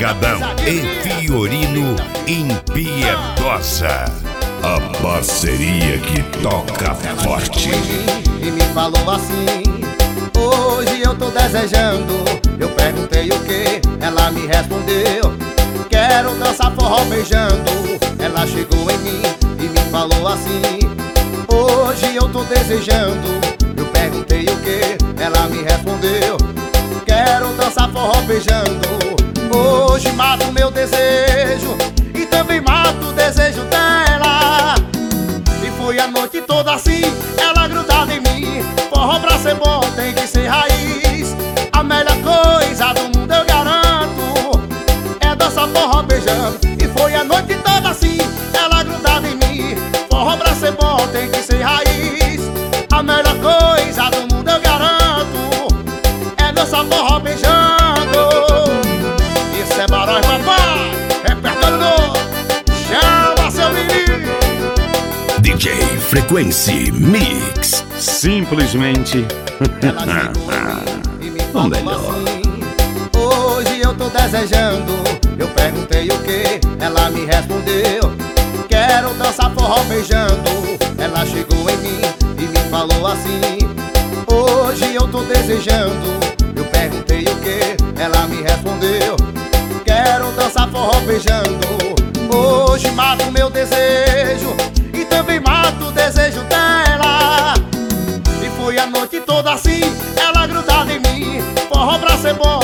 Pancadão e Fiorino Impiedosa. A parceria que toca forte. E me falou assim: hoje eu tô desejando. Eu perguntei o que, ela me respondeu: quero dançar forró beijando. Ela chegou em mim e me falou assim: hoje eu tô desejando. Eu perguntei o que, ela me respondeu: quero dançar forró beijando. Hoje mato meu desejo e também mato o desejo dela. E foi a noite toda assim, ela grudada em mim. Forró pra ser bom tem que ser raiz. A melhor coisa do mundo eu garanto é dançar forró beijando. E foi a noite toda assim, ela grudada em mim. Forró pra ser bom tem que ser raiz. A melhor coisa do mundo eu garanto é dançar forró beijando. Isso é Barões, papai, repertório novo. Chama seu menino DJ Frequency Mix. Simplesmente ela chegou e me o falou melhor. assim: hoje eu tô desejando. Eu perguntei o que, ela me respondeu: quero dançar forró beijando. Ela chegou em mim e me falou assim: hoje eu tô desejando. Eu perguntei o que, ela me respondeu: quero dançar forró beijando. Hoje mato meu desejo e também mato o desejo dela. E foi a noite toda assim, ela grudada em mim. Forró pra ser bom